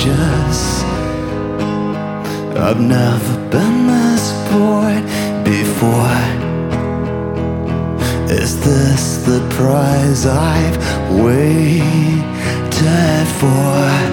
contagious. I've never been this bored before. Is this the prize I've waited for?